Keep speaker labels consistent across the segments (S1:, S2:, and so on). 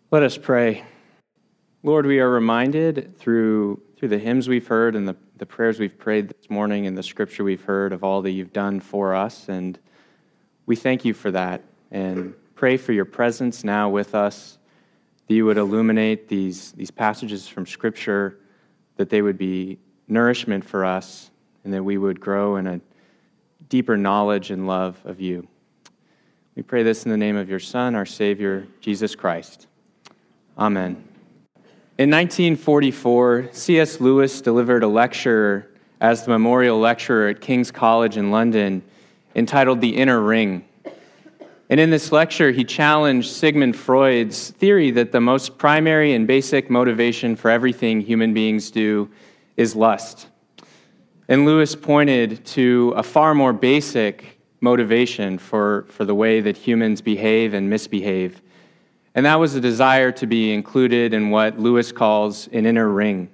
S1: Let us pray. Lord, we are reminded through the hymns we've heard and the prayers we've prayed this morning and the scripture we've heard of all that you've done for us, and we thank you for that and pray for your presence now with us, that you would illuminate these passages from scripture, that they would be nourishment for us, and that we would grow in a deeper knowledge and love of you. We pray this in the name of your Son, our Savior, Jesus Christ. Amen. In 1944, C.S. Lewis delivered a lecture as the memorial lecturer at King's College in London entitled The Inner Ring. And in this lecture, he challenged Sigmund Freud's theory that the most primary and basic motivation for everything human beings do is lust. And Lewis pointed to a far more basic motivation for the way that humans behave and misbehave. And that was a desire to be included in what Lewis calls an inner ring.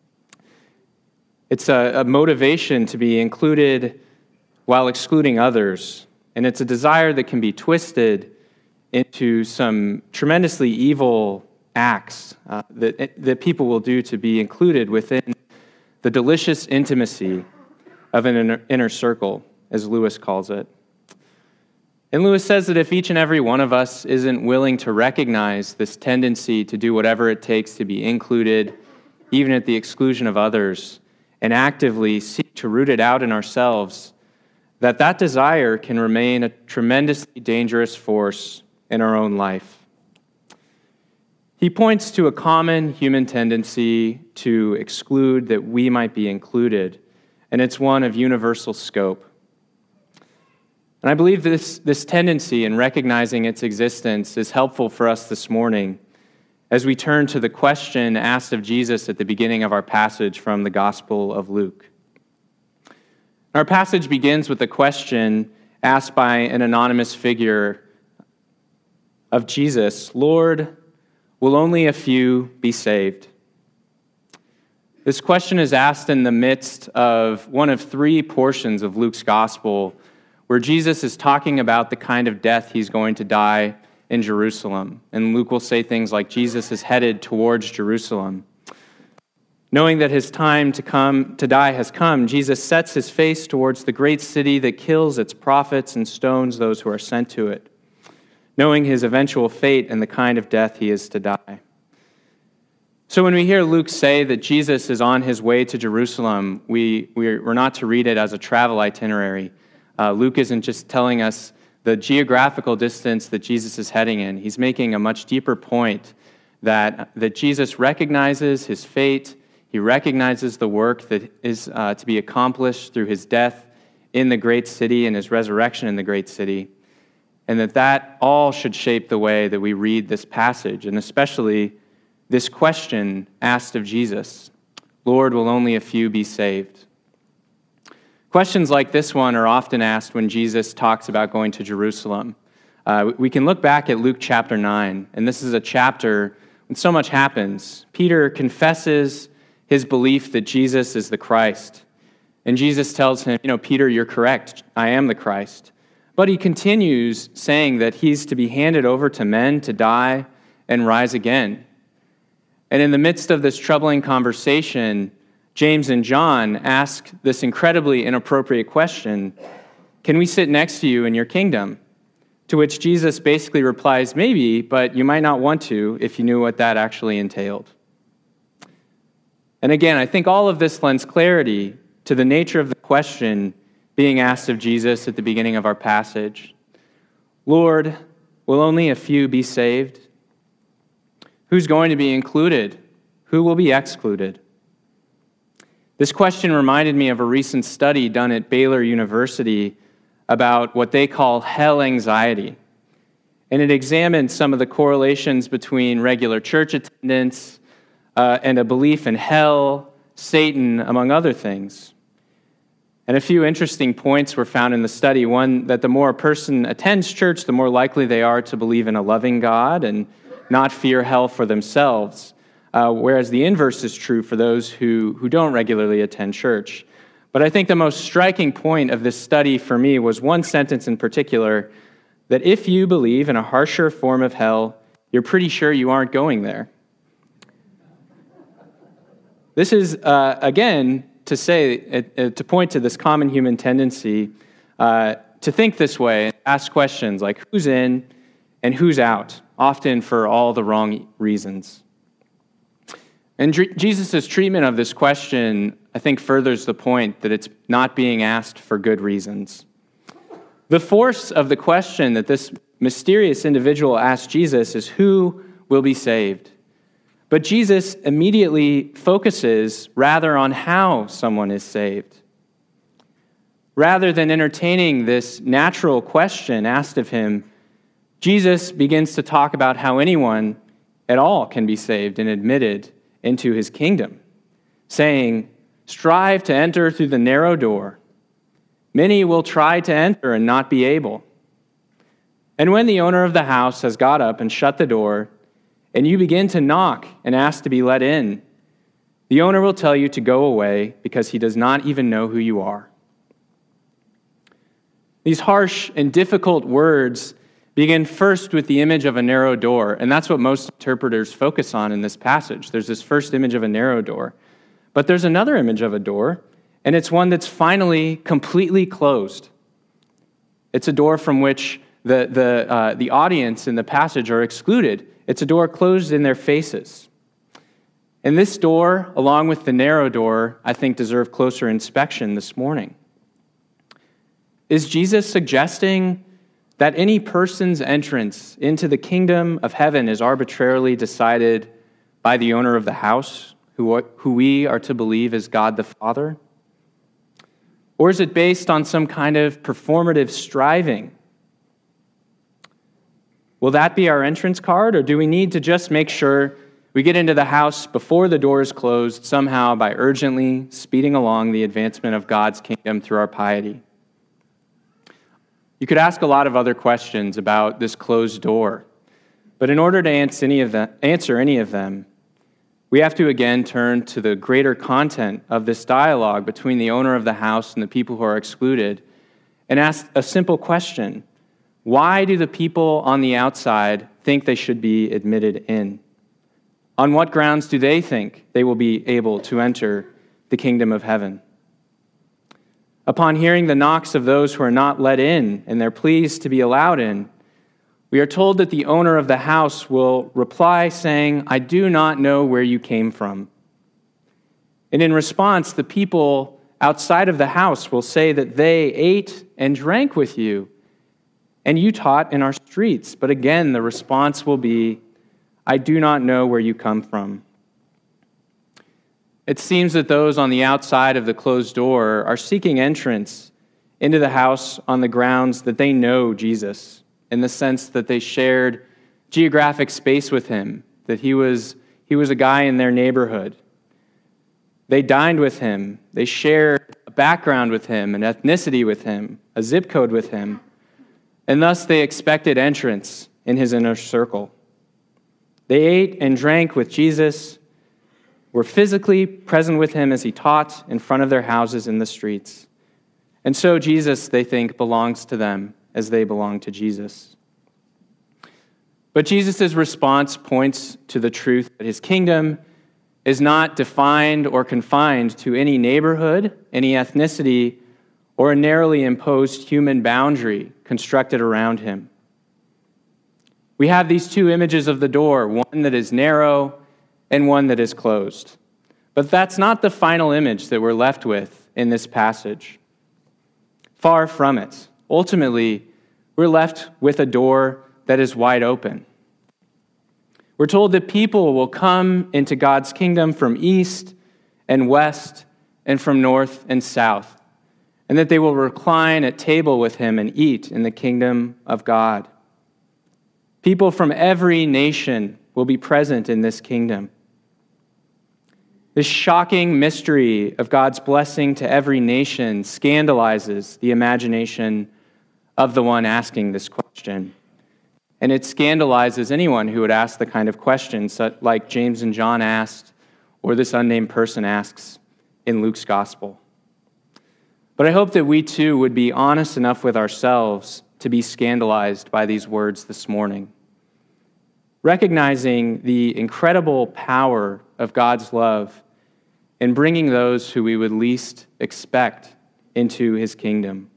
S1: It's a motivation to be included while excluding others. And it's a desire that can be twisted into some tremendously evil acts that people will do to be included within the delicious intimacy of an inner circle, as Lewis calls it. And Lewis says that if each and every one of us isn't willing to recognize this tendency to do whatever it takes to be included, even at the exclusion of others, and actively seek to root it out in ourselves, that desire can remain a tremendously dangerous force in our own life. He points to a common human tendency to exclude that we might be included, and it's one of universal scope. And I believe this tendency in recognizing its existence is helpful for us this morning as we turn to the question asked of Jesus at the beginning of our passage from the Gospel of Luke. Our passage begins with a question asked by an anonymous figure of Jesus, "Lord, will only a few be saved?" This question is asked in the midst of one of three portions of Luke's Gospel where Jesus is talking about the kind of death he's going to die in Jerusalem. And Luke will say things like, Jesus is headed towards Jerusalem. Knowing that his time to die has come, Jesus sets his face towards the great city that kills its prophets and stones those who are sent to it, knowing his eventual fate and the kind of death he is to die. So when we hear Luke say that Jesus is on his way to Jerusalem, we're not to read it as a travel itinerary. Luke isn't just telling us the geographical distance that Jesus is heading in. He's making a much deeper point that Jesus recognizes his fate. He recognizes the work that is to be accomplished through his death in the great city and his resurrection in the great city, and that all should shape the way that we read this passage, and especially this question asked of Jesus, "Lord, will only a few be saved?" Questions like this one are often asked when Jesus talks about going to Jerusalem. We can look back at Luke chapter 9, and this is a chapter when so much happens. Peter confesses his belief that Jesus is the Christ. And Jesus tells him, Peter, you're correct. I am the Christ. But he continues saying that he's to be handed over to men to die and rise again. And in the midst of this troubling conversation, James and John ask this incredibly inappropriate question, "Can we sit next to you in your kingdom?" To which Jesus basically replies, "Maybe, but you might not want to if you knew what that actually entailed." And again, I think all of this lends clarity to the nature of the question being asked of Jesus at the beginning of our passage. Lord, will only a few be saved? Who's going to be included? Who will be excluded? This question reminded me of a recent study done at Baylor University about what they call hell anxiety. And it examined some of the correlations between regular church attendance and a belief in hell, Satan, among other things. And a few interesting points were found in the study. One, that the more a person attends church, the more likely they are to believe in a loving God and not fear hell for themselves. Whereas the inverse is true for those who don't regularly attend church. But I think the most striking point of this study for me was one sentence in particular, that if you believe in a harsher form of hell, you're pretty sure you aren't going there. This is, again, to point to this common human tendency to think this way, ask questions like who's in and who's out, often for all the wrong reasons. And Jesus' treatment of this question, I think, furthers the point that it's not being asked for good reasons. The force of the question that this mysterious individual asked Jesus is who will be saved. But Jesus immediately focuses rather on how someone is saved. Rather than entertaining this natural question asked of him, Jesus begins to talk about how anyone at all can be saved and admitted into his kingdom, saying, "Strive to enter through the narrow door. Many will try to enter and not be able. And when the owner of the house has got up and shut the door, and you begin to knock and ask to be let in, the owner will tell you to go away because he does not even know who you are." These harsh and difficult words begin first with the image of a narrow door, and that's what most interpreters focus on in this passage. There's this first image of a narrow door. But there's another image of a door, and it's one that's finally completely closed. It's a door from which the audience in the passage are excluded. It's a door closed in their faces. And this door, along with the narrow door, I think deserve closer inspection this morning. Is Jesus suggesting that any person's entrance into the kingdom of heaven is arbitrarily decided by the owner of the house, who we are to believe is God the Father? Or is it based on some kind of performative striving? Will that be our entrance card, or do we need to just make sure we get into the house before the door is closed somehow by urgently speeding along the advancement of God's kingdom through our piety? You could ask a lot of other questions about this closed door, but in order to answer any of them, we have to again turn to the greater content of this dialogue between the owner of the house and the people who are excluded and ask a simple question. Why do the people on the outside think they should be admitted in? On what grounds do they think they will be able to enter the kingdom of heaven? Upon hearing the knocks of those who are not let in and they're pleased to be allowed in, we are told that the owner of the house will reply saying, "I do not know where you came from." And in response, the people outside of the house will say that they ate and drank with you, and you taught in our streets. But again, the response will be, "I do not know where you come from." It seems that those on the outside of the closed door are seeking entrance into the house on the grounds that they know Jesus, in the sense that they shared geographic space with him, that he was a guy in their neighborhood. They dined with him. They shared a background with him, an ethnicity with him, a zip code with him, and thus they expected entrance in his inner circle. They ate and drank with Jesus, were physically present with him as he taught in front of their houses in the streets. And so Jesus, they think, belongs to them as they belong to Jesus. But Jesus' response points to the truth that his kingdom is not defined or confined to any neighborhood, any ethnicity, or a narrowly imposed human boundary constructed around him. We have these two images of the door, one that is narrow and one that is closed. But that's not the final image that we're left with in this passage. Far from it. Ultimately, we're left with a door that is wide open. We're told that people will come into God's kingdom from east and west and from north and south, and that they will recline at table with him and eat in the kingdom of God. People from every nation will be present in this kingdom. This shocking mystery of God's blessing to every nation scandalizes the imagination of the one asking this question. And it scandalizes anyone who would ask the kind of questions like James and John asked, or this unnamed person asks in Luke's gospel. But I hope that we too would be honest enough with ourselves to be scandalized by these words this morning. recognizing the incredible power of God's love in bringing those who we would least expect into his kingdom.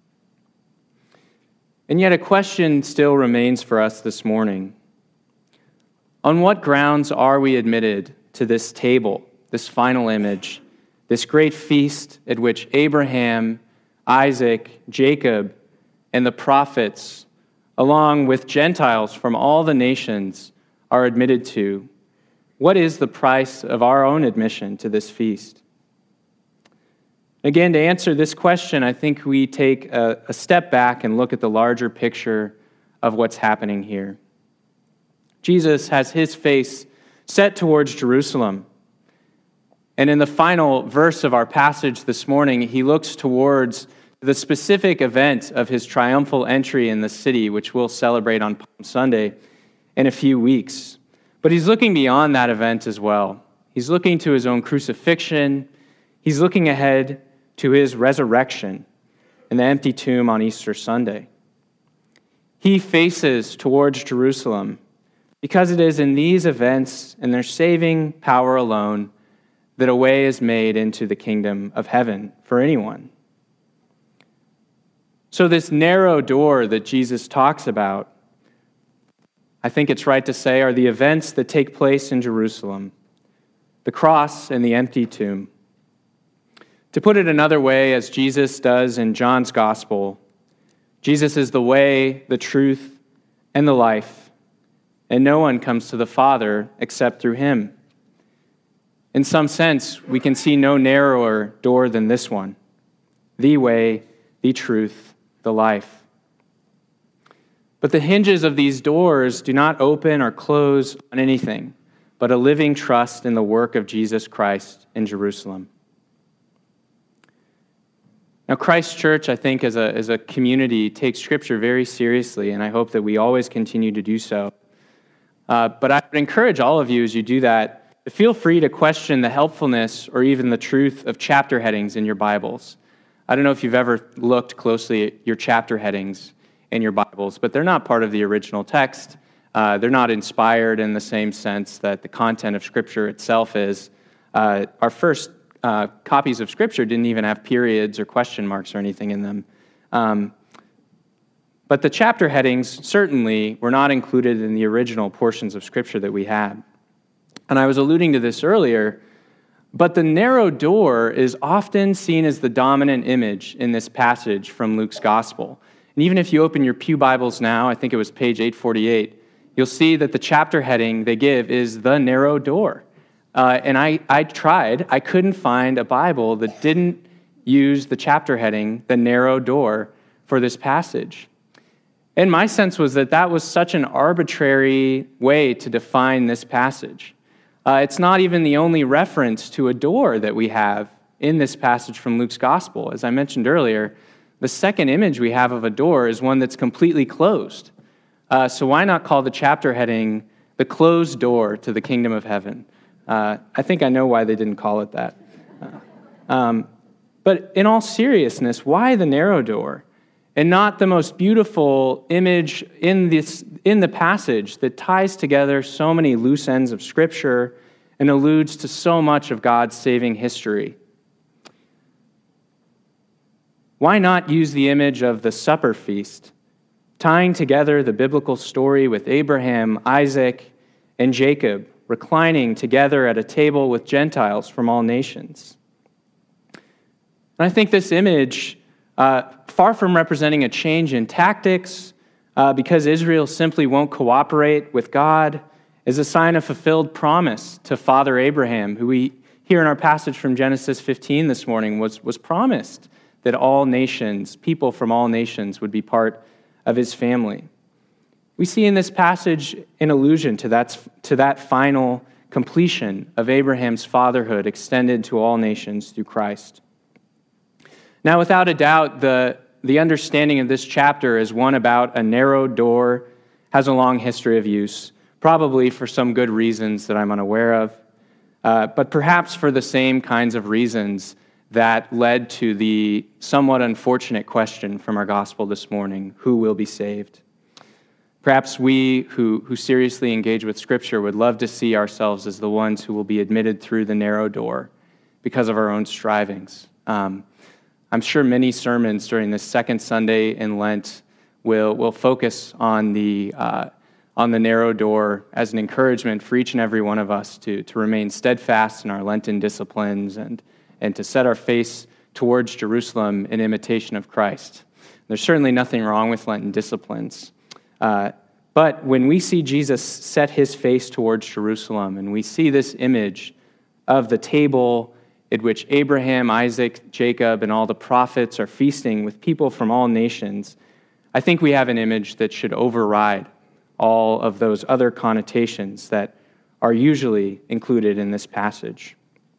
S1: And yet a question still remains for us this morning. On what grounds are we admitted to this table, this final image, this great feast at which Abraham, Isaac, Jacob, and the prophets, along with Gentiles from all the nations, are admitted to? What is the price of our own admission to this feast? Again, to answer this question, I think we take a step back and look at the larger picture of what's happening here. Jesus has his face set towards Jerusalem. And in the final verse of our passage this morning, he looks towards the specific event of his triumphal entry in the city, which we'll celebrate on Palm Sunday in a few weeks. But he's looking beyond that event as well. He's looking to his own crucifixion. He's looking ahead to his resurrection and the empty tomb on Easter Sunday. He faces towards Jerusalem because it is in these events and their saving power alone that a way is made into the kingdom of heaven for anyone. So this narrow door that Jesus talks about, I think it's right to say, are the events that take place in Jerusalem, the cross and the empty tomb. To put it another way, as Jesus does in John's gospel, Jesus is the way, the truth, and the life, and no one comes to the Father except through him. In some sense, we can see no narrower door than this one, the way, the truth, the life. But the hinges of these doors do not open or close on anything but a living trust in the work of Jesus Christ in Jerusalem. Now, Christ Church, I think, as a community, takes Scripture very seriously, and I hope that we always continue to do so. But I would encourage all of you, as you do that, to feel free to question the helpfulness or even the truth of chapter headings in your Bibles. I don't know if you've ever looked closely at your chapter headings in your Bibles, but they're not part of the original text. They're not inspired in the same sense that the content of Scripture itself is. Our first copies of Scripture didn't even have periods or question marks or anything in them. But the chapter headings certainly were not included in the original portions of Scripture that we had. And I was alluding to this earlier, but the narrow door is often seen as the dominant image in this passage from Luke's Gospel. And even if you open your pew Bibles now, I think it was page 848, you'll see that the chapter heading they give is the narrow door. And I tried. I couldn't find a Bible that didn't use the chapter heading, the narrow door, for this passage. And my sense was that that was such an arbitrary way to define this passage. It's not even the only reference to a door that we have in this passage from Luke's Gospel. As I mentioned earlier, the second image we have of a door is one that's completely closed. So why not call the chapter heading the closed door to the kingdom of heaven? I think I know why they didn't call it that. But in all seriousness, why the narrow door? And not the most beautiful image in the passage that ties together so many loose ends of Scripture and alludes to so much of God's saving history. Why not use the image of the supper feast, tying together the biblical story with Abraham, Isaac, and Jacob, reclining together at a table with Gentiles from all nations? And I think this image, far from representing a change in tactics, because Israel simply won't cooperate with God, is a sign of fulfilled promise to Father Abraham, who we hear in our passage from Genesis 15 this morning was promised that all nations, people from all nations, would be part of his family. We see in this passage an allusion to that final completion of Abraham's fatherhood extended to all nations through Christ. Now, without a doubt, the understanding of this chapter is one about a narrow door, has a long history of use, probably for some good reasons that I'm unaware of, but perhaps for the same kinds of reasons that led to the somewhat unfortunate question from our gospel this morning: who will be saved? Perhaps we who seriously engage with Scripture would love to see ourselves as the ones who will be admitted through the narrow door because of our own strivings. I'm sure many sermons during this second Sunday in Lent will focus on the narrow door as an encouragement for each and every one of us to remain steadfast in our Lenten disciplines and to set our face towards Jerusalem in imitation of Christ. There's certainly nothing wrong with Lenten disciplines. But when we see Jesus set his face towards Jerusalem, and we see this image of the table at which Abraham, Isaac, Jacob, and all the prophets are feasting with people from all nations, I think we have an image that should override all of those other connotations that are usually included in this passage.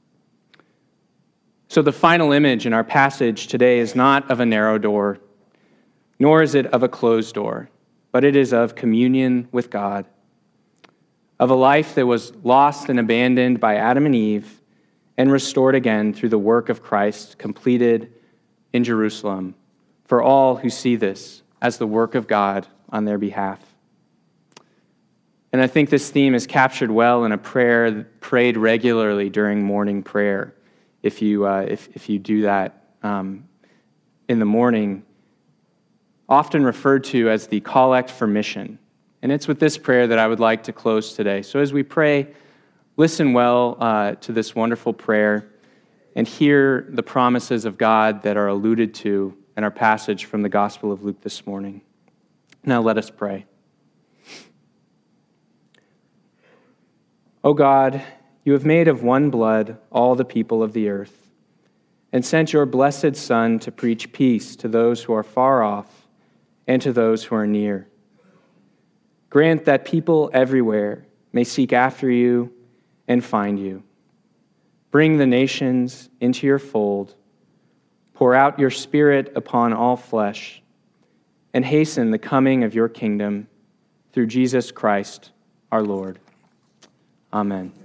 S1: So the final image in our passage today is not of a narrow door, nor is it of a closed door, but it is of communion with God, of a life that was lost and abandoned by Adam and Eve and restored again through the work of Christ completed in Jerusalem for all who see this as the work of God on their behalf. And I think this theme is captured well in a prayer prayed regularly during morning prayer. If you do that in the morning, often referred to as the Collect for Mission. And it's with this prayer that I would like to close today. So as we pray, listen well to this wonderful prayer and hear the promises of God that are alluded to in our passage from the Gospel of Luke this morning. Now let us pray. O God, you have made of one blood all the people of the earth, and sent your blessed Son to preach peace to those who are far off and to those who are near. Grant that people everywhere may seek after you and find you. Bring the nations into your fold. Pour out your Spirit upon all flesh, and hasten the coming of your kingdom through Jesus Christ, our Lord. Amen.